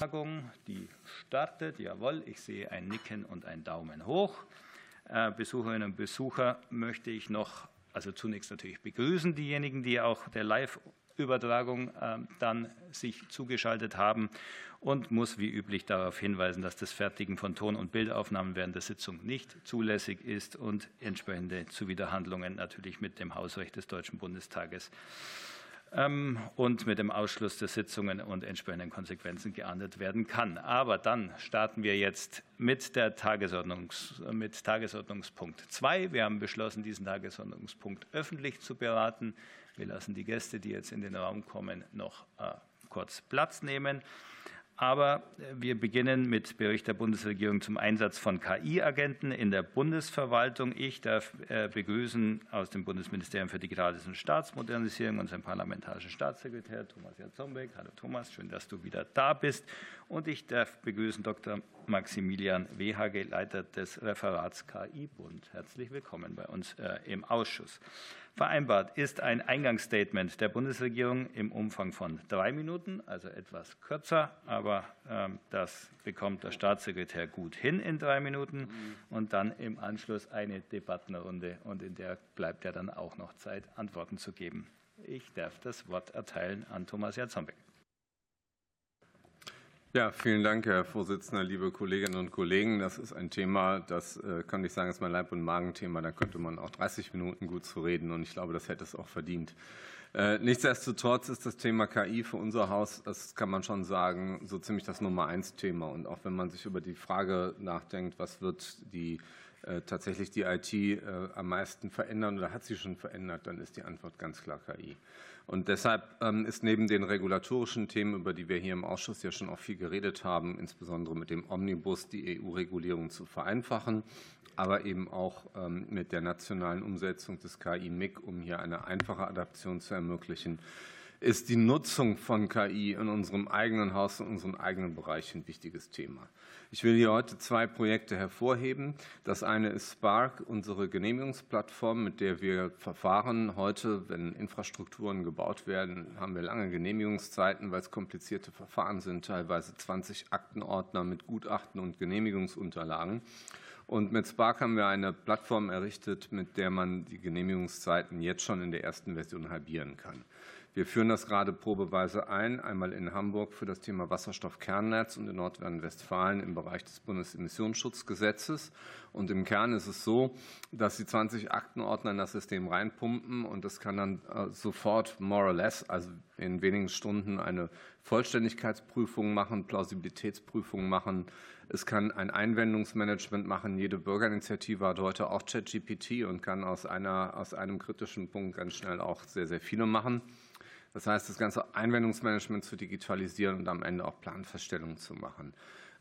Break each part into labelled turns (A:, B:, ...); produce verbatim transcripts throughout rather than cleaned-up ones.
A: Die startet, jawohl, ich sehe ein Nicken und ein Daumen hoch. Besucherinnen und Besucher möchte ich noch, also zunächst natürlich begrüßen, diejenigen, die auch der Live-Übertragung dann sich zugeschaltet haben, und muss wie üblich darauf hinweisen, dass das Fertigen von Ton- und Bildaufnahmen während der Sitzung nicht zulässig ist und entsprechende Zuwiderhandlungen natürlich mit dem Hausrecht des Deutschen Bundestages und mit dem Ausschluss der Sitzungen und entsprechenden Konsequenzen geahndet werden kann. Aber dann starten wir jetzt mit, der Tagesordnungs, mit Tagesordnungspunkt zwei. Wir haben beschlossen, diesen Tagesordnungspunkt öffentlich zu beraten. Wir lassen die Gäste, die jetzt in den Raum kommen, noch kurz Platz nehmen. Aber wir beginnen mit Bericht der Bundesregierung zum Einsatz von K I-Agenten in der Bundesverwaltung. Ich darf begrüßen aus dem Bundesministerium für Digitales und Staatsmodernisierung unseren parlamentarischen Staatssekretär Thomas Jarzombeck. Hallo Thomas, schön, dass du wieder da bist. Und ich darf begrüßen Doktor Maximilian Wehage, Leiter des Referats K I-Bund. Herzlich willkommen bei uns im Ausschuss. Vereinbart ist ein Eingangsstatement der Bundesregierung im Umfang von drei Minuten, also etwas kürzer, aber das bekommt der Staatssekretär gut hin in drei Minuten, und dann im Anschluss eine Debattenrunde, und in der bleibt ja dann auch noch Zeit, Antworten zu geben. Ich darf das Wort erteilen an Thomas Jarzombeck.
B: Ja, vielen Dank, Herr Vorsitzender, liebe Kolleginnen und Kollegen. Das ist ein Thema, das kann ich sagen, ist mein Leib- und Magenthema. Da könnte man auch dreißig Minuten gut zu reden, und ich glaube, das hätte es auch verdient. Nichtsdestotrotz ist das Thema K I für unser Haus, das kann man schon sagen, so ziemlich das Nummer eins Thema. Und auch wenn man sich über die Frage nachdenkt, was wird die tatsächlich die I T am meisten verändern oder hat sie schon verändert, dann ist die Antwort ganz klar K I. Und deshalb ist neben den regulatorischen Themen, über die wir hier im Ausschuss ja schon auch viel geredet haben, insbesondere mit dem Omnibus die E U-Regulierung zu vereinfachen, aber eben auch mit der nationalen Umsetzung des K I-M I C, um hier eine einfache Adaption zu ermöglichen, ist die Nutzung von K I in unserem eigenen Haus, in unserem eigenen Bereich ein wichtiges Thema. Ich will hier heute zwei Projekte hervorheben. Das eine ist Spark, unsere Genehmigungsplattform, mit der wir verfahren. Heute, wenn Infrastrukturen gebaut werden, haben wir lange Genehmigungszeiten, weil es komplizierte Verfahren sind, teilweise zwanzig Aktenordner mit Gutachten und Genehmigungsunterlagen. Und mit Spark haben wir eine Plattform errichtet, mit der man die Genehmigungszeiten jetzt schon in der ersten Version halbieren kann. Wir führen das gerade probeweise ein, einmal in Hamburg für das Thema Wasserstoffkernnetz und in Nordrhein-Westfalen im Bereich des Bundesemissionsschutzgesetzes. Und im Kern ist es so, dass Sie zwanzig Aktenordner in das System reinpumpen, und das kann dann sofort more or less, also in wenigen Stunden, eine Vollständigkeitsprüfung machen, Plausibilitätsprüfung machen. Es kann ein Einwendungsmanagement machen. Jede Bürgerinitiative hat heute auch ChatGPT und kann aus, einer, aus einem kritischen Punkt ganz schnell auch sehr, sehr viele machen. Das heißt, das ganze Einwendungsmanagement zu digitalisieren und am Ende auch Planfeststellungen zu machen.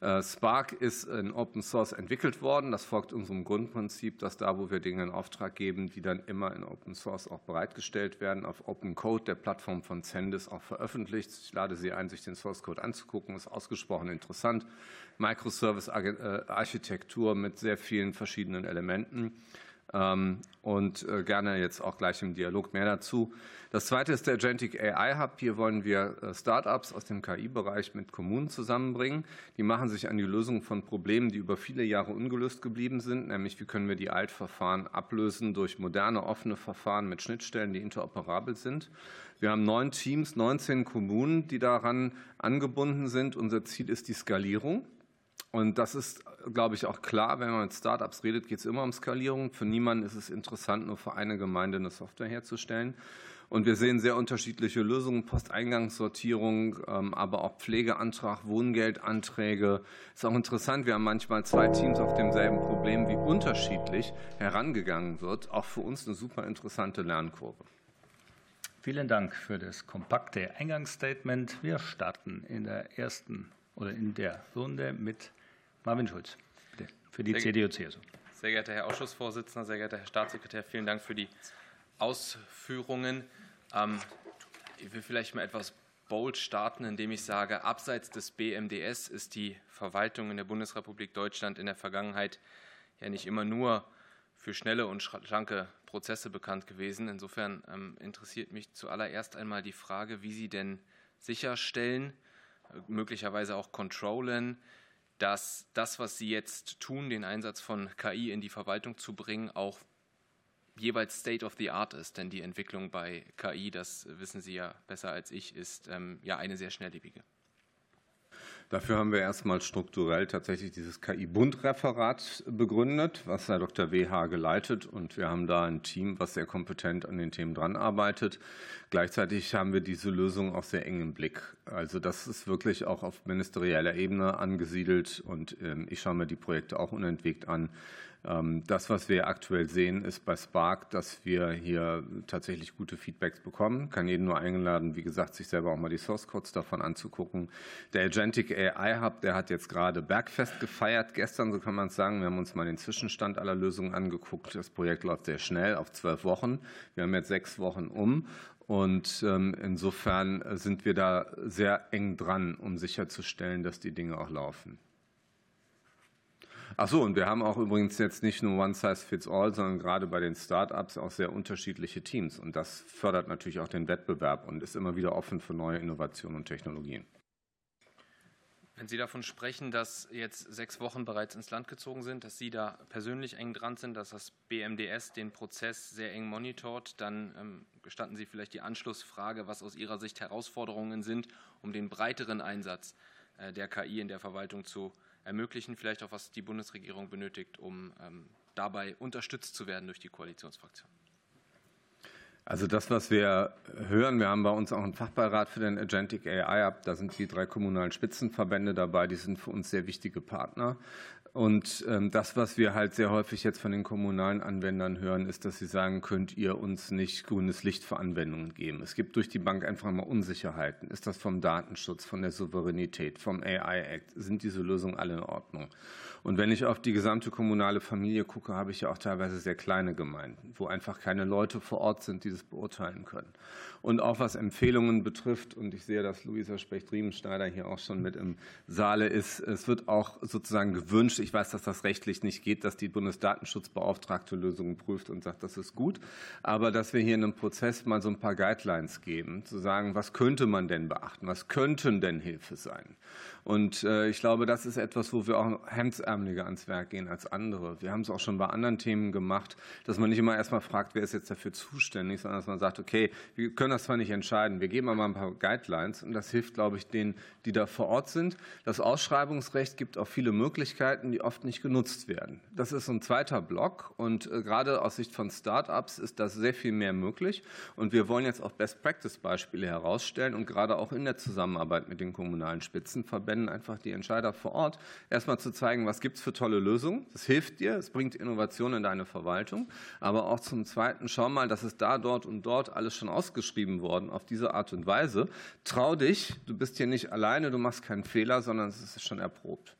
B: Spark ist in Open Source entwickelt worden. Das folgt unserem Grundprinzip, dass da, wo wir Dinge in Auftrag geben, die dann immer in Open Source auch bereitgestellt werden, auf Open Code der Plattform von Cendis auch veröffentlicht. Ich lade Sie ein, sich den Source Code anzugucken. Das ist ausgesprochen interessant. Microservice-Architektur mit sehr vielen verschiedenen Elementen. Und gerne jetzt auch gleich im Dialog mehr dazu. Das zweite ist der Agentic A I Hub. Hier wollen wir Start-ups aus dem K I-Bereich mit Kommunen zusammenbringen. Die machen sich an die Lösung von Problemen, die über viele Jahre ungelöst geblieben sind, nämlich wie können wir die Altverfahren ablösen durch moderne, offene Verfahren mit Schnittstellen, die interoperabel sind. Wir haben neun Teams, neunzehn Kommunen, die daran angebunden sind. Unser Ziel ist die Skalierung. Und das ist, glaube ich, auch klar, wenn man mit Startups redet, geht es immer um Skalierung. Für niemanden ist es interessant, nur für eine Gemeinde eine Software herzustellen. Und wir sehen sehr unterschiedliche Lösungen, Posteingangssortierung, aber auch Pflegeantrag, Wohngeldanträge. Ist auch interessant, wir haben manchmal zwei Teams auf demselben Problem, wie unterschiedlich herangegangen wird. Auch für uns eine super interessante Lernkurve.
A: Vielen Dank für das kompakte Eingangsstatement. Wir starten in der ersten oder in der Runde mit Marvin Schulz, bitte, für die C D U C S U.
C: Sehr geehrter Herr Ausschussvorsitzender, sehr geehrter Herr Staatssekretär, vielen Dank für die Ausführungen. Ich will vielleicht mal etwas bold starten, indem ich sage, abseits des B M D S ist die Verwaltung in der Bundesrepublik Deutschland in der Vergangenheit ja nicht immer nur für schnelle und schlanke Prozesse bekannt gewesen. Insofern interessiert mich zuallererst einmal die Frage, wie Sie denn sicherstellen, möglicherweise auch controllen, dass das, was Sie jetzt tun, den Einsatz von K I in die Verwaltung zu bringen, auch jeweils State of the Art ist? Denn die Entwicklung bei K I, das wissen Sie ja besser als ich, ist ähm, ja eine sehr schnelllebige.
B: Dafür haben wir erstmal strukturell tatsächlich dieses K I-Bund-Referat begründet, was Herr Doktor W H geleitet. Und wir haben da ein Team, was sehr kompetent an den Themen dran arbeitet. Gleichzeitig haben wir diese Lösung auch sehr eng im Blick. Also das ist wirklich auch auf ministerieller Ebene angesiedelt. Und ich schaue mir die Projekte auch unentwegt an. Das, was wir aktuell sehen, ist bei Spark, dass wir hier tatsächlich gute Feedbacks bekommen. Ich kann jeden nur eingeladen, wie gesagt, sich selber auch mal die Source Codes davon anzugucken. Der Agentic A I Hub, der hat jetzt gerade Bergfest gefeiert gestern, so kann man es sagen. Wir haben uns mal den Zwischenstand aller Lösungen angeguckt. Das Projekt läuft sehr schnell, auf zwölf Wochen. Wir haben jetzt sechs Wochen um. Und insofern sind wir da sehr eng dran, um sicherzustellen, dass die Dinge auch laufen. Ach so, und wir haben auch übrigens jetzt nicht nur One Size Fits All, sondern gerade bei den Start-ups auch sehr unterschiedliche Teams. Und das fördert natürlich auch den Wettbewerb und ist immer wieder offen für neue Innovationen und Technologien.
C: Wenn Sie davon sprechen, dass jetzt sechs Wochen bereits ins Land gezogen sind, dass Sie da persönlich eng dran sind, dass das B M D S den Prozess sehr eng monitort, dann ähm, gestatten Sie vielleicht die Anschlussfrage, was aus Ihrer Sicht Herausforderungen sind, um den breiteren Einsatz äh, der K I in der Verwaltung zu ermöglichen, vielleicht auch was die Bundesregierung benötigt, um ähm, dabei unterstützt zu werden durch die Koalitionsfraktion.
B: Also das, was wir hören, wir haben bei uns auch einen Fachbeirat für den Agentic A I Hub, da sind die drei kommunalen Spitzenverbände dabei, die sind für uns sehr wichtige Partner. Und das, was wir halt sehr häufig jetzt von den kommunalen Anwendern hören, ist, dass sie sagen, könnt ihr uns nicht grünes Licht für Anwendungen geben. Es gibt durch die Bank einfach mal Unsicherheiten. Ist das vom Datenschutz, von der Souveränität, vom A I Act? Sind diese Lösungen alle in Ordnung? Und wenn ich auf die gesamte kommunale Familie gucke, habe ich ja auch teilweise sehr kleine Gemeinden, wo einfach keine Leute vor Ort sind, die das beurteilen können. Und auch was Empfehlungen betrifft, und ich sehe, dass Luisa Specht-Riemenschneider hier auch schon mit im Saale ist, es wird auch sozusagen gewünscht, ich weiß, dass das rechtlich nicht geht, dass die Bundesdatenschutzbeauftragte Lösungen prüft und sagt, das ist gut, aber dass wir hier in einem Prozess mal so ein paar Guidelines geben, zu sagen, was könnte man denn beachten, was könnten denn Hilfe sein? Und äh, ich glaube, das ist etwas, wo wir auch hemdsärmeliger ans Werk gehen als andere. Wir haben es auch schon bei anderen Themen gemacht, dass man nicht immer erstmal fragt, wer ist jetzt dafür zuständig, sondern dass man sagt, okay, wir können das zwar nicht entscheiden, wir geben aber ein paar Guidelines und das hilft, glaube ich, denen, die da vor Ort sind. Das Ausschreibungsrecht gibt auch viele Möglichkeiten, die oft nicht genutzt werden. Das ist so ein zweiter Block und äh, gerade aus Sicht von Start-ups ist das sehr viel mehr möglich und wir wollen jetzt auch Best-Practice-Beispiele herausstellen und gerade auch in der Zusammenarbeit mit den kommunalen Spitzenverbänden einfach die Entscheider vor Ort erstmal zu zeigen, was gibt es für tolle Lösungen. Das hilft dir, es bringt Innovation in deine Verwaltung. Aber auch zum Zweiten, schau mal, das ist da, dort und dort alles schon ausgeschrieben worden auf diese Art und Weise. Trau dich, du bist hier nicht alleine, du machst keinen Fehler, sondern es ist schon erprobt.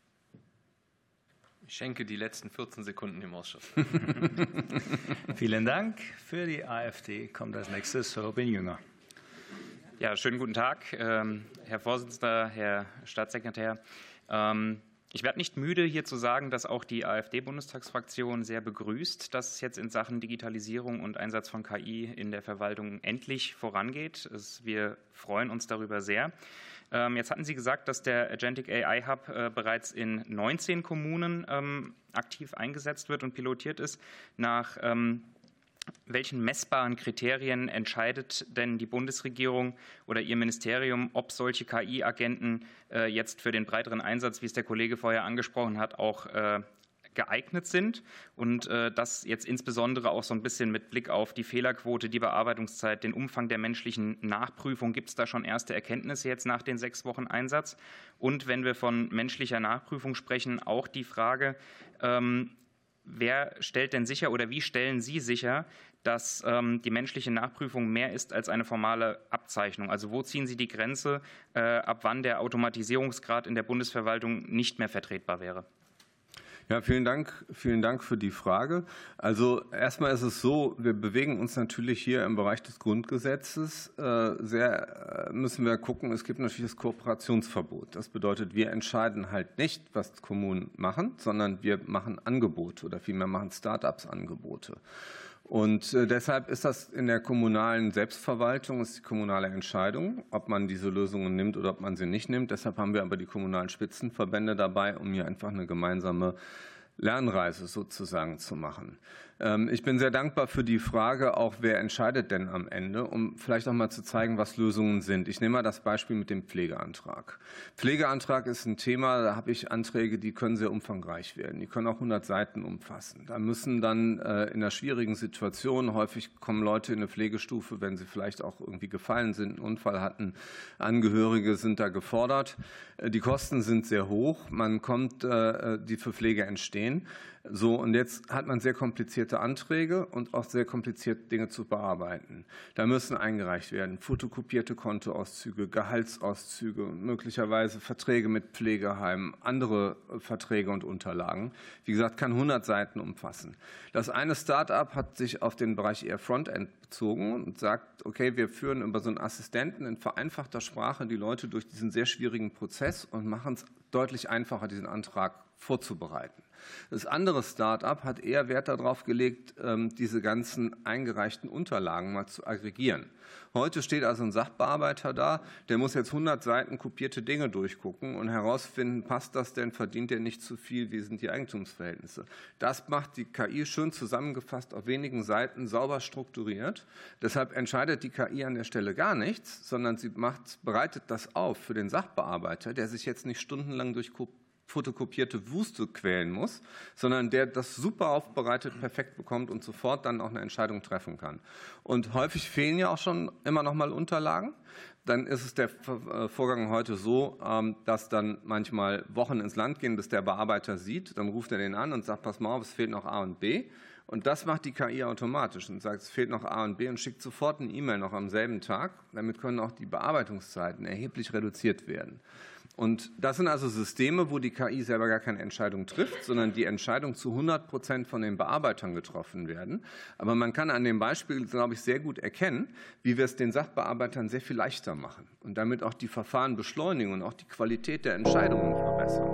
C: Ich schenke die letzten vierzehn Sekunden dem Ausschuss.
A: Vielen Dank. Für die AfD kommt als nächstes Robin Jünger.
D: Ja, schönen guten Tag, Herr Vorsitzender, Herr Staatssekretär. Ich werde nicht müde, hier zu sagen, dass auch die AfD-Bundestagsfraktion sehr begrüßt, dass es jetzt in Sachen Digitalisierung und Einsatz von K I in der Verwaltung endlich vorangeht. Wir freuen uns darüber sehr. Jetzt hatten Sie gesagt, dass der Agentic A I Hub bereits in neunzehn Kommunen aktiv eingesetzt wird und pilotiert ist. Nach welchen messbaren Kriterien entscheidet denn die Bundesregierung oder Ihr Ministerium, ob solche K I-Agenten äh, jetzt für den breiteren Einsatz, wie es der Kollege vorher angesprochen hat, auch äh, geeignet sind? Und äh, das jetzt insbesondere auch so ein bisschen mit Blick auf die Fehlerquote, die Bearbeitungszeit, den Umfang der menschlichen Nachprüfung. Gibt es da schon erste Erkenntnisse jetzt nach den sechs Wochen Einsatz? Und wenn wir von menschlicher Nachprüfung sprechen, auch die Frage, ähm, wer stellt denn sicher oder wie stellen Sie sicher, dass ähm, die menschliche Nachprüfung mehr ist als eine formale Abzeichnung? Also wo ziehen Sie die Grenze, äh, ab wann der Automatisierungsgrad in der Bundesverwaltung nicht mehr vertretbar wäre?
B: Ja, vielen Dank, vielen Dank für die Frage. Also erstmal ist es so, wir bewegen uns natürlich hier im Bereich des Grundgesetzes. Sehr müssen wir gucken, es gibt natürlich das Kooperationsverbot. Das bedeutet, wir entscheiden halt nicht, was Kommunen machen, sondern wir machen Angebote oder vielmehr machen Start-ups Angebote. Und deshalb ist das in der kommunalen Selbstverwaltung, ist die kommunale Entscheidung, ob man diese Lösungen nimmt oder ob man sie nicht nimmt. Deshalb haben wir aber die kommunalen Spitzenverbände dabei, um hier einfach eine gemeinsame Lernreise sozusagen zu machen. Ich bin sehr dankbar für die Frage, auch wer entscheidet denn am Ende, um vielleicht auch mal zu zeigen, was Lösungen sind. Ich nehme mal das Beispiel mit dem Pflegeantrag. Pflegeantrag ist ein Thema, da habe ich Anträge, die können sehr umfangreich werden. Die können auch hundert Seiten umfassen. Da müssen dann in einer schwierigen Situation, häufig kommen Leute in eine Pflegestufe, wenn sie vielleicht auch irgendwie gefallen sind, einen Unfall hatten, Angehörige sind da gefordert. Die Kosten sind sehr hoch, man kommt, die für Pflege entstehen. So, und jetzt hat man sehr komplizierte Anträge und auch sehr komplizierte Dinge zu bearbeiten. Da müssen eingereicht werden fotokopierte Kontoauszüge, Gehaltsauszüge, möglicherweise Verträge mit Pflegeheimen, andere Verträge und Unterlagen. Wie gesagt, kann hundert Seiten umfassen. Das eine Start-up hat sich auf den Bereich eher Frontend bezogen und sagt, okay, wir führen über so einen Assistenten in vereinfachter Sprache die Leute durch diesen sehr schwierigen Prozess und machen es deutlich einfacher, diesen Antrag vorzubereiten. Das andere Start-up hat eher Wert darauf gelegt, diese ganzen eingereichten Unterlagen mal zu aggregieren. Heute steht also ein Sachbearbeiter da, der muss jetzt hundert Seiten kopierte Dinge durchgucken und herausfinden, passt das denn, verdient der nicht zu viel, wie sind die Eigentumsverhältnisse. Das macht die K I schön zusammengefasst auf wenigen Seiten, sauber strukturiert. Deshalb entscheidet die K I an der Stelle gar nichts, sondern sie macht, bereitet das auf für den Sachbearbeiter, der sich jetzt nicht stundenlang durch fotokopierte Wüste quälen muss, sondern der das super aufbereitet perfekt bekommt und sofort dann auch eine Entscheidung treffen kann. Und häufig fehlen ja auch schon immer noch mal Unterlagen. Dann ist es der Vorgang heute so, dass dann manchmal Wochen ins Land gehen, bis der Bearbeiter sieht. Dann ruft er den an und sagt, pass mal auf, es fehlt noch A und B. Und das macht die K I automatisch und sagt, es fehlt noch A und B und schickt sofort eine E-Mail noch am selben Tag. Damit können auch die Bearbeitungszeiten erheblich reduziert werden. Und das sind also Systeme, wo die K I selber gar keine Entscheidung trifft, sondern die Entscheidung zu hundert Prozent von den Bearbeitern getroffen werden. Aber man kann an dem Beispiel, glaube ich, sehr gut erkennen, wie wir es den Sachbearbeitern sehr viel leichter machen und damit auch die Verfahren beschleunigen und auch die Qualität der Entscheidungen verbessern.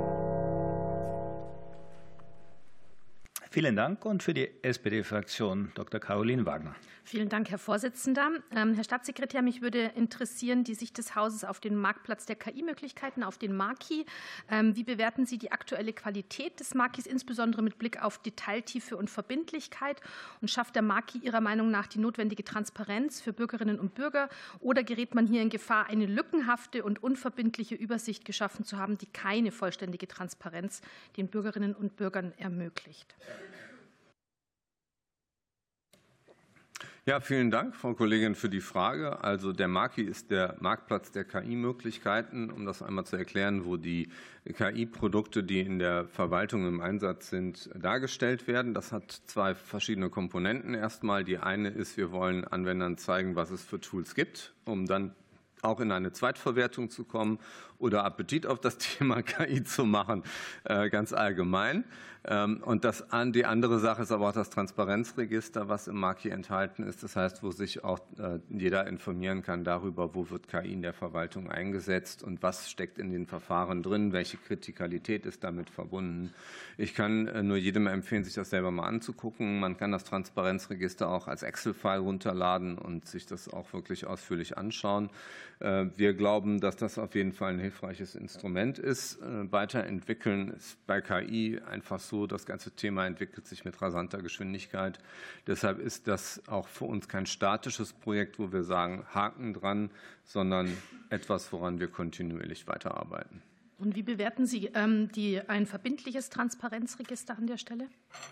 A: Vielen Dank. Und für die S P D-Fraktion Doktor Caroline Wagner.
E: Vielen Dank, Herr Vorsitzender. Ähm, Herr Staatssekretär, mich würde interessieren die Sicht des Hauses auf den Marktplatz der K I-Möglichkeiten, auf den Marki. Ähm, wie bewerten Sie die aktuelle Qualität des Markis, insbesondere mit Blick auf Detailtiefe und Verbindlichkeit? Und schafft der Marki Ihrer Meinung nach die notwendige Transparenz für Bürgerinnen und Bürger? Oder gerät man hier in Gefahr, eine lückenhafte und unverbindliche Übersicht geschaffen zu haben, die keine vollständige Transparenz den Bürgerinnen und Bürgern ermöglicht?
B: Ja, vielen Dank, Frau Kollegin, für die Frage. Also der Marki ist der Marktplatz der K I-Möglichkeiten, um das einmal zu erklären, wo die K I-Produkte, die in der Verwaltung im Einsatz sind, dargestellt werden. Das hat zwei verschiedene Komponenten. Erstmal die eine ist, wir wollen Anwendern zeigen, was es für Tools gibt, um dann auch in eine Zweitverwertung zu kommen oder Appetit auf das Thema K I zu machen, ganz allgemein. Und das, die andere Sache ist aber auch das Transparenzregister, was im Marki enthalten ist. Das heißt, wo sich auch jeder informieren kann darüber, wo wird K I in der Verwaltung eingesetzt und was steckt in den Verfahren drin, welche Kritikalität ist damit verbunden. Ich kann nur jedem empfehlen, sich das selber mal anzugucken. Man kann das Transparenzregister auch als Excel-File runterladen und sich das auch wirklich ausführlich anschauen. Wir glauben, dass das auf jeden Fall ein hilfreiches Instrument ist. Weiterentwickeln ist bei K I einfach so, das ganze Thema entwickelt sich mit rasanter Geschwindigkeit. Deshalb ist das auch für uns kein statisches Projekt, wo wir sagen, Haken dran, sondern etwas, woran wir kontinuierlich weiterarbeiten.
E: Und wie bewerten Sie ähm, die, ein verbindliches Transparenzregister an der Stelle?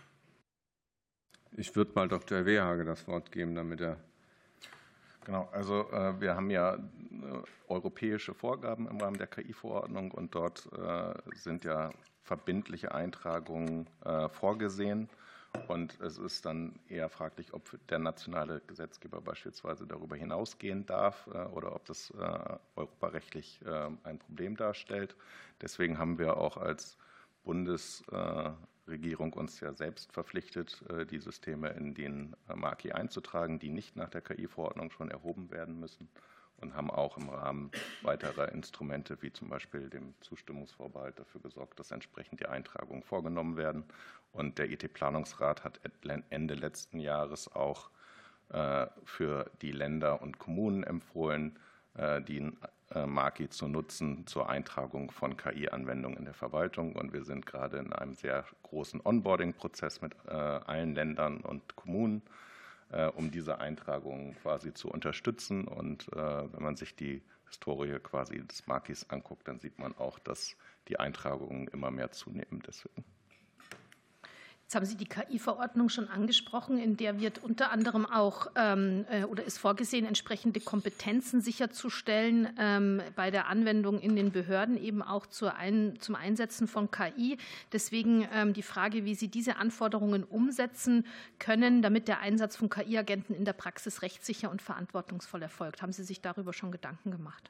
B: Ich würde mal Doktor Wehhage das Wort geben, damit er...
F: Genau, also äh, wir haben ja äh, europäische Vorgaben im Rahmen der K I-Verordnung und dort äh, sind ja verbindliche Eintragungen äh, vorgesehen. Und es ist dann eher fraglich, ob der nationale Gesetzgeber beispielsweise darüber hinausgehen darf äh, oder ob das äh, europarechtlich äh, ein Problem darstellt. Deswegen haben wir auch als Bundesregierung uns ja selbst verpflichtet, äh, die Systeme in den äh, Marki einzutragen, die nicht nach der K I-Verordnung schon erhoben werden müssen. und haben auch im Rahmen weiterer Instrumente, wie zum Beispiel dem Zustimmungsvorbehalt, dafür gesorgt, dass entsprechend die Eintragungen vorgenommen werden. Und der I T-Planungsrat hat Ende letzten Jahres auch für die Länder und Kommunen empfohlen, die Marki zu nutzen zur Eintragung von K I-Anwendungen in der Verwaltung. Und wir sind gerade in einem sehr großen Onboarding-Prozess mit allen Ländern und Kommunen, um diese Eintragungen quasi zu unterstützen. Und wenn man sich die Historie quasi des Markis anguckt, dann sieht man auch, dass die Eintragungen immer mehr zunehmen. Deswegen.
E: Jetzt haben Sie die K I-Verordnung schon angesprochen, in der wird unter anderem auch ähm, oder ist vorgesehen, entsprechende Kompetenzen sicherzustellen ähm, bei der Anwendung in den Behörden, eben auch zur Ein-, zum Einsetzen von K I. Deswegen ähm, die Frage, wie Sie diese Anforderungen umsetzen können, damit der Einsatz von K I-Agenten in der Praxis rechtssicher und verantwortungsvoll erfolgt. Haben Sie sich darüber schon Gedanken gemacht?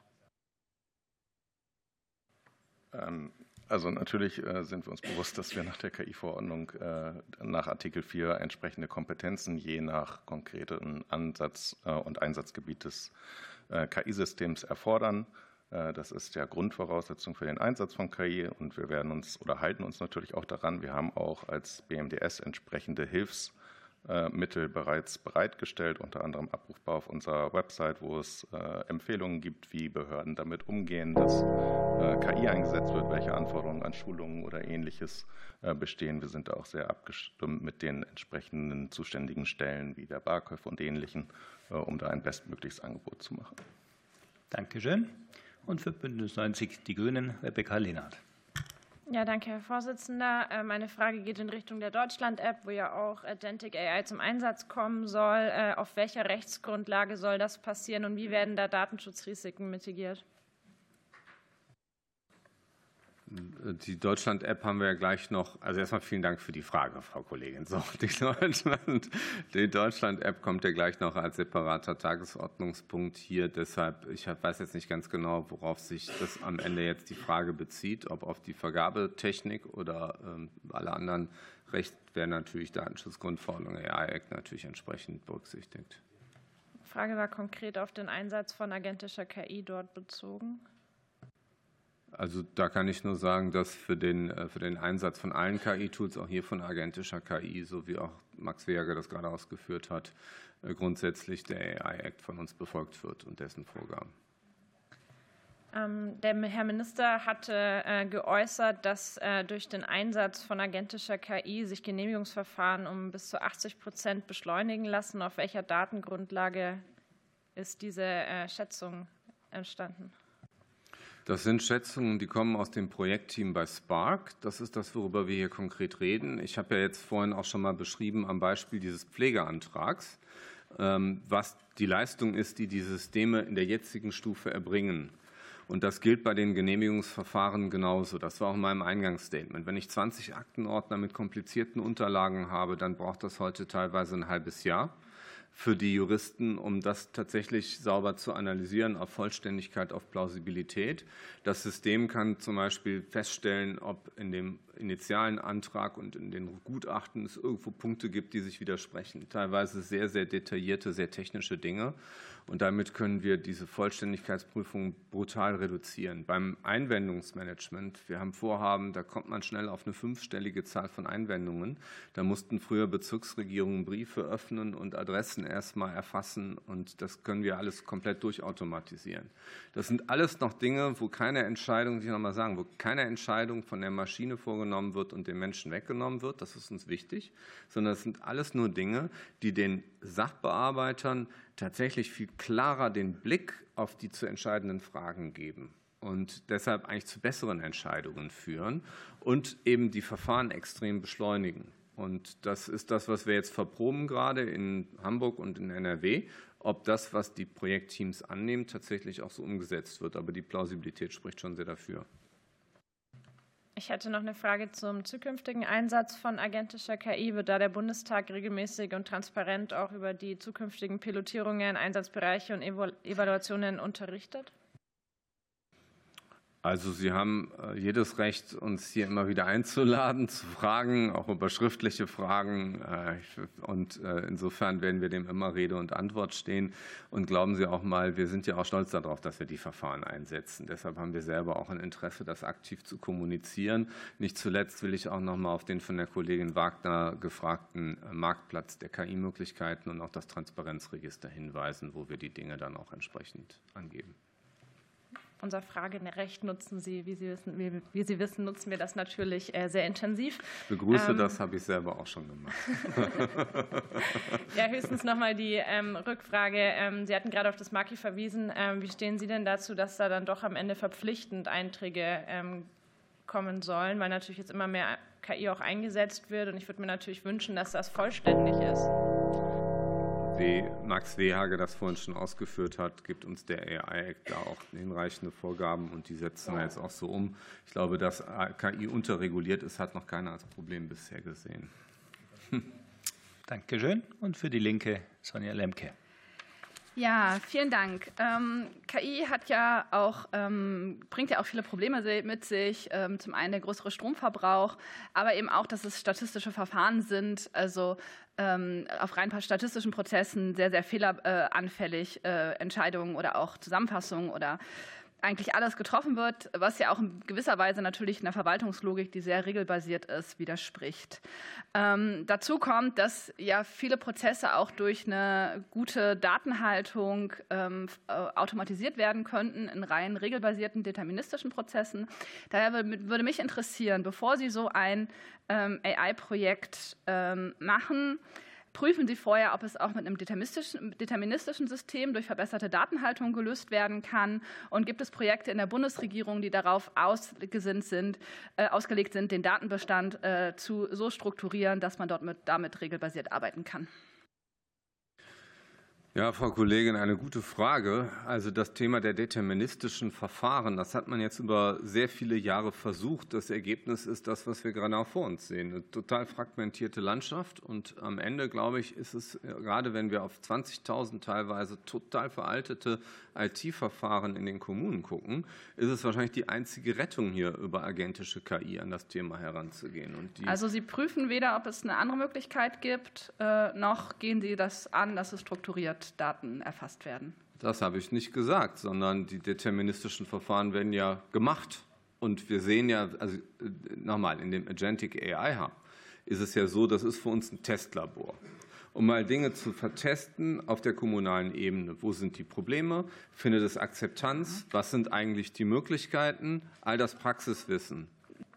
F: Ähm. Also natürlich sind wir uns bewusst, dass wir nach der K I-Verordnung nach Artikel vier entsprechende Kompetenzen je nach konkreten Ansatz und Einsatzgebiet des K I-Systems erfordern. Das ist ja Grundvoraussetzung für den Einsatz von K I und wir werden uns oder halten uns natürlich auch daran. Wir haben auch als B M D S entsprechende Hilfsmittel bereits bereitgestellt, unter anderem abrufbar auf unserer Website, wo es Empfehlungen gibt, wie Behörden damit umgehen, dass K I eingesetzt wird, welche Anforderungen an Schulungen oder Ähnliches bestehen. Wir sind da auch sehr abgestimmt mit den entsprechenden zuständigen Stellen wie der BAKÖV und Ähnlichen, um da ein bestmögliches Angebot zu machen.
A: Dankeschön. Und für Bündnis neunzig Die Grünen, Rebecca Lehnhardt.
G: Ja, danke, Herr Vorsitzender. Meine Frage geht in Richtung der Deutschland-App, wo ja auch Agentic A I zum Einsatz kommen soll. Auf welcher Rechtsgrundlage soll das passieren und wie werden da Datenschutzrisiken mitigiert?
B: Die Deutschland-App haben wir ja gleich noch. Also erstmal vielen Dank für die Frage, Frau Kollegin. So, die Deutschland, die Deutschland-App kommt ja gleich noch als separater Tagesordnungspunkt hier. Deshalb, ich weiß jetzt nicht ganz genau, worauf sich das am Ende jetzt die Frage bezieht, ob auf die Vergabetechnik oder ähm, alle anderen Rechte werden natürlich Datenschutzgrundverordnung, A I-Act natürlich entsprechend berücksichtigt.
G: Die Frage war konkret auf den Einsatz von agentischer K I dort bezogen.
B: Also da kann ich nur sagen, dass für den, für den Einsatz von allen K I-Tools, auch hier von agentischer K I, so wie auch Max Weger das gerade ausgeführt hat, grundsätzlich der A I-Act von uns befolgt wird und dessen Vorgaben.
G: Der Herr Minister hatte geäußert, dass durch den Einsatz von agentischer K I sich Genehmigungsverfahren um bis zu achtzig Prozent beschleunigen lassen. Auf welcher Datengrundlage ist diese Schätzung entstanden?
B: Das sind Schätzungen, die kommen aus dem Projektteam bei Spark. Das ist das, worüber wir hier konkret reden. Ich habe ja jetzt vorhin auch schon mal beschrieben am Beispiel dieses Pflegeantrags, was die Leistung ist, die die Systeme in der jetzigen Stufe erbringen. Und das gilt bei den Genehmigungsverfahren genauso. Das war auch in meinem Eingangsstatement. Wenn ich zwanzig Aktenordner mit komplizierten Unterlagen habe, dann braucht das heute teilweise ein halbes Jahr für die Juristen, um das tatsächlich sauber zu analysieren, auf Vollständigkeit, auf Plausibilität. Das System kann zum Beispiel feststellen, ob in dem initialen Antrag und in den Gutachten es irgendwo Punkte gibt, die sich widersprechen. Teilweise sehr, sehr detaillierte, sehr technische Dinge. Und damit können wir diese Vollständigkeitsprüfung brutal reduzieren. Beim Einwendungsmanagement, wir haben Vorhaben, da kommt man schnell auf eine fünfstellige Zahl von Einwendungen. Da mussten früher Bezirksregierungen Briefe öffnen und Adressen erstmal erfassen. Und das können wir alles komplett durchautomatisieren. Das sind alles noch Dinge, wo keine Entscheidung, ich noch mal sagen, wo keine Entscheidung von der Maschine vorgenommen wird und dem Menschen weggenommen wird. Das ist uns wichtig. Sondern das sind alles nur Dinge, die den Sachbearbeitern tatsächlich viel klarer den Blick auf die zu entscheidenden Fragen geben und deshalb eigentlich zu besseren Entscheidungen führen und eben die Verfahren extrem beschleunigen. Und das ist das, was wir jetzt verproben gerade in Hamburg und in N R W, ob das, was die Projektteams annehmen, tatsächlich auch so umgesetzt wird. Aber die Plausibilität spricht schon sehr dafür.
G: Ich hätte noch eine Frage zum zukünftigen Einsatz von agentischer K I. Wird da der Bundestag regelmäßig und transparent auch über die zukünftigen Pilotierungen, Einsatzbereiche und Evaluationen unterrichtet?
B: Also Sie haben jedes Recht, uns hier immer wieder einzuladen, zu fragen, auch über schriftliche Fragen. Und insofern werden wir dem immer Rede und Antwort stehen. Und glauben Sie auch mal, wir sind ja auch stolz darauf, dass wir die Verfahren einsetzen. Deshalb haben wir selber auch ein Interesse, das aktiv zu kommunizieren. Nicht zuletzt will ich auch noch mal auf den von der Kollegin Wagner gefragten Marktplatz der K I-Möglichkeiten und auch das Transparenzregister hinweisen, wo wir die Dinge dann auch entsprechend angeben.
G: Unser Fragerecht nutzen Sie, wie Sie wissen, wie, wie Sie wissen, nutzen wir das natürlich äh, sehr intensiv.
B: Ich begrüße
G: ähm,
B: das, habe ich selber auch schon gemacht.
G: Ja, höchstens noch mal die ähm, Rückfrage. Ähm, Sie hatten gerade auf das Marki verwiesen. Ähm, wie stehen Sie denn dazu, dass da dann doch am Ende verpflichtend Einträge ähm, kommen sollen, weil natürlich jetzt immer mehr K I auch eingesetzt wird und ich würde mir natürlich wünschen, dass das vollständig ist.
B: Wie Max Wehage das vorhin schon ausgeführt hat, gibt uns der A I-Act da auch hinreichende Vorgaben und die setzen wir jetzt auch so um. Ich glaube, dass K I unterreguliert ist, hat noch keiner als Problem bisher gesehen.
A: Dankeschön. Und für die Linke Sonja Lemke.
H: Ja, vielen Dank. Ähm, K I hat ja auch, ähm, bringt ja auch viele Probleme mit sich. Ähm, zum einen der größere Stromverbrauch, aber eben auch, dass es statistische Verfahren sind, also ähm, auf rein statistischen Prozessen sehr, sehr fehleranfällig äh, Entscheidungen oder auch Zusammenfassungen oder eigentlich alles getroffen wird, was ja auch in gewisser Weise natürlich einer Verwaltungslogik, die sehr regelbasiert ist, widerspricht. Ähm, dazu kommt, dass ja viele Prozesse auch durch eine gute Datenhaltung ähm, automatisiert werden könnten in rein regelbasierten, deterministischen Prozessen. Daher würde mich interessieren, bevor Sie so ein ähm, A I-Projekt ähm, machen, prüfen Sie vorher, ob es auch mit einem deterministischen, deterministischen System durch verbesserte Datenhaltung gelöst werden kann. Und gibt es Projekte in der Bundesregierung, die darauf ausgesinnt sind, äh, ausgelegt sind, den Datenbestand äh, zu so strukturieren, dass man dort mit, damit regelbasiert arbeiten kann?
B: Ja, Frau Kollegin, eine gute Frage. Also das Thema der deterministischen Verfahren, das hat man jetzt über sehr viele Jahre versucht. Das Ergebnis ist das, was wir gerade auch vor uns sehen. Eine total fragmentierte Landschaft. Und am Ende, glaube ich, ist es, gerade wenn wir auf zwanzigtausend teilweise total veraltete I T-Verfahren in den Kommunen gucken, ist es wahrscheinlich die einzige Rettung, hier über agentische K I an das Thema heranzugehen. Und die
H: also Sie prüfen weder, ob es eine andere Möglichkeit gibt, äh, noch gehen Sie das an, dass es strukturiert Daten erfasst werden.
B: Das habe ich nicht gesagt, sondern die deterministischen Verfahren werden ja gemacht. Und wir sehen ja, also nochmal, in dem Agentic A I Hub ist es ja so, das ist für uns ein Testlabor. Um mal Dinge zu vertesten auf der kommunalen Ebene. Wo sind die Probleme? Findet es Akzeptanz? Was sind eigentlich die Möglichkeiten? All das Praxiswissen.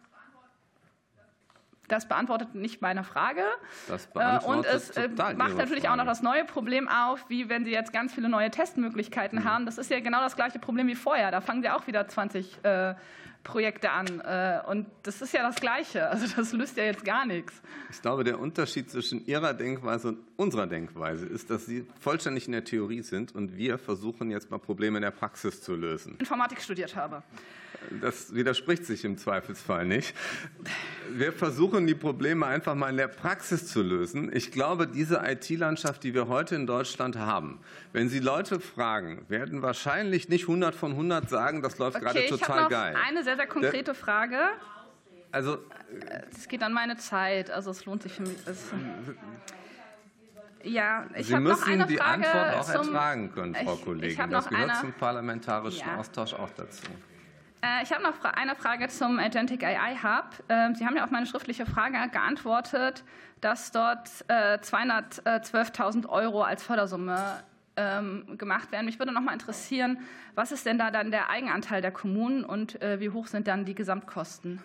H: Das beantwortet nicht meine Frage.
B: Das beantwortet
H: und es
B: total
H: macht
B: Ihre
H: natürlich
B: Frage.
H: auch noch das neue Problem auf, wie wenn Sie jetzt ganz viele neue Testmöglichkeiten mhm. haben. Das ist ja genau das gleiche Problem wie vorher. Da fangen Sie auch wieder zwanzig äh, Projekte an. Äh, und das ist ja das Gleiche. Also das löst ja jetzt gar nichts.
B: Ich glaube, der Unterschied zwischen Ihrer Denkweise und unserer Denkweise ist, dass Sie vollständig in der Theorie sind und wir versuchen jetzt mal Probleme in der Praxis zu lösen.
H: Informatik studiert habe.
B: Das widerspricht sich im Zweifelsfall nicht. Wir versuchen, die Probleme einfach mal in der Praxis zu lösen. Ich glaube, diese I T-Landschaft, die wir heute in Deutschland haben, wenn Sie Leute fragen, werden wahrscheinlich nicht hundert von hundert sagen, das läuft
H: okay,
B: gerade total
H: ich habe noch
B: geil.
H: Eine sehr, sehr konkrete Frage.
B: Also,
H: es geht an meine Zeit, also es lohnt sich für mich. Es, ja, ich
B: Sie
H: habe noch
B: müssen
H: eine
B: die
H: Frage
B: Antwort auch
H: zum,
B: ertragen können, Frau
H: ich,
B: Kollegin.
H: Ich das
B: das gehört
H: eine,
B: zum parlamentarischen
H: ja.
B: Austausch auch dazu.
H: Ich habe noch eine Frage zum Agentic A I Hub. Sie haben ja auf meine schriftliche Frage geantwortet, dass dort zweihundertzwölftausend Euro als Fördersumme gemacht werden. Mich würde noch mal interessieren, was ist denn da dann der Eigenanteil der Kommunen und wie hoch sind dann die Gesamtkosten?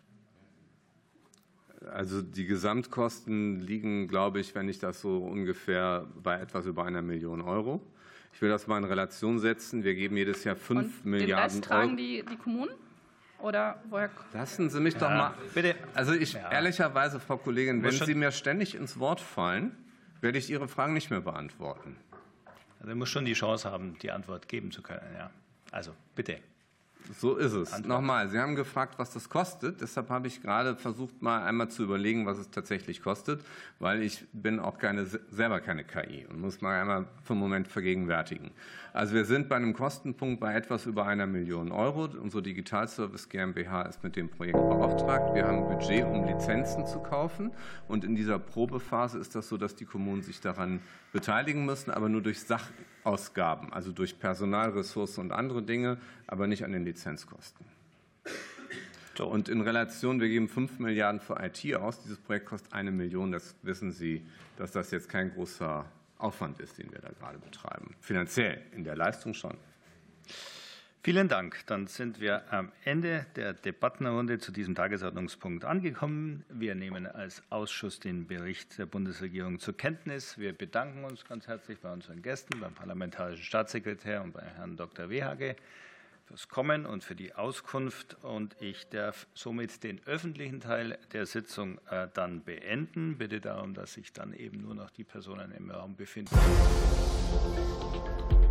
B: Also die Gesamtkosten liegen, glaube ich, wenn ich das so ungefähr bei etwas über einer Million Euro. Ich will das mal in Relation setzen. Wir geben jedes Jahr fünf
H: Und
B: Milliarden
H: den Rest tragen
B: Euro.
H: Die, die Kommunen? Oder woher?
B: Lassen Sie mich
A: ja,
B: doch mal.
A: Bitte.
B: Also ich
A: ja.
B: ehrlicherweise, Frau Kollegin, wenn
A: schon
B: Sie mir ständig ins Wort fallen, werde ich Ihre Fragen nicht mehr beantworten.
A: Also ich muss schon die Chance haben, die Antwort geben zu können. Ja. Also bitte.
B: So ist es. Nochmal, Sie haben gefragt, was das kostet. Deshalb habe ich gerade versucht, mal einmal zu überlegen, was es tatsächlich kostet, weil ich bin auch keine, selber keine K I und muss mal einmal für einen Moment vergegenwärtigen. Also wir sind bei einem Kostenpunkt bei etwas über einer Million Euro. Unsere Digitalservice GmbH ist mit dem Projekt beauftragt. Wir haben ein Budget, um Lizenzen zu kaufen. Und in dieser Probephase ist das so, dass die Kommunen sich daran beteiligen müssen, aber nur durch Sachausgaben, also durch Personal, Ressourcen und andere Dinge, aber nicht an den Lizenzkosten. Und in Relation, wir geben fünf Milliarden für I T aus. Dieses Projekt kostet eine Million. Das wissen Sie, dass das jetzt kein großer Aufwand ist, den wir da gerade betreiben. Finanziell, in der Leistung schon.
A: Vielen Dank. Dann sind wir am Ende der Debattenrunde zu diesem Tagesordnungspunkt angekommen. Wir nehmen als Ausschuss den Bericht der Bundesregierung zur Kenntnis. Wir bedanken uns ganz herzlich bei unseren Gästen, beim parlamentarischen Staatssekretär und bei Herrn Doktor Wehage fürs Kommen und für die Auskunft. Und ich darf somit den öffentlichen Teil der Sitzung äh, dann beenden. Bitte darum, dass sich dann eben nur noch die Personen im Raum befinden.